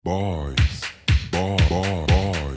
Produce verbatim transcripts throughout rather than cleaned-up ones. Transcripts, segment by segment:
Boys, boy, boy, boys.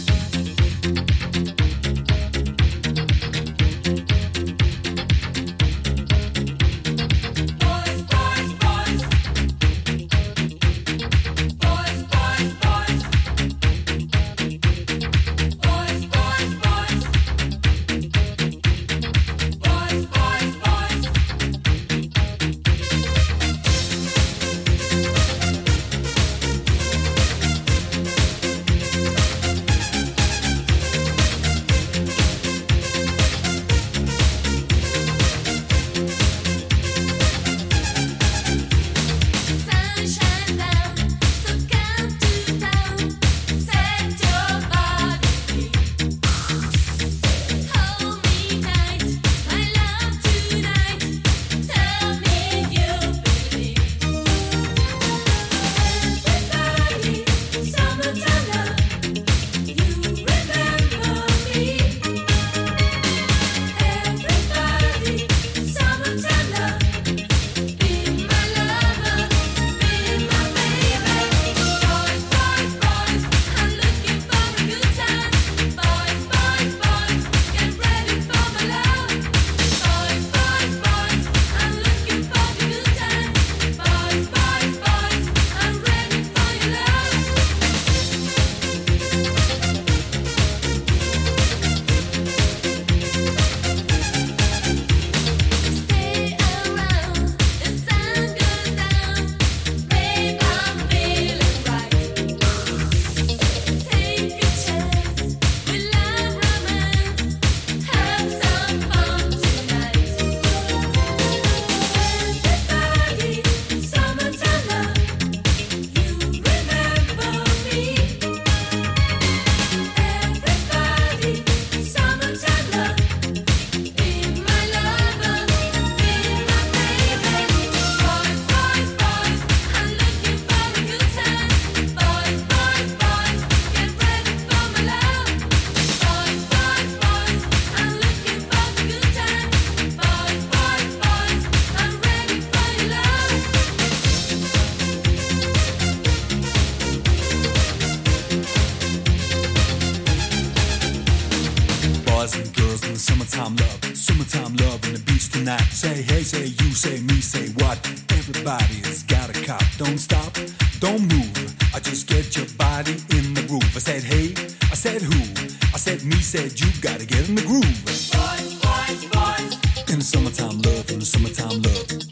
Say hey, say you, say me, say what? Everybody's got a cop. Don't stop, don't move. I just get your body in the groove. I said hey, I said who? I said me, said you. Gotta get in the groove. Boys, boys, boys. In the summertime love, in the summertime love.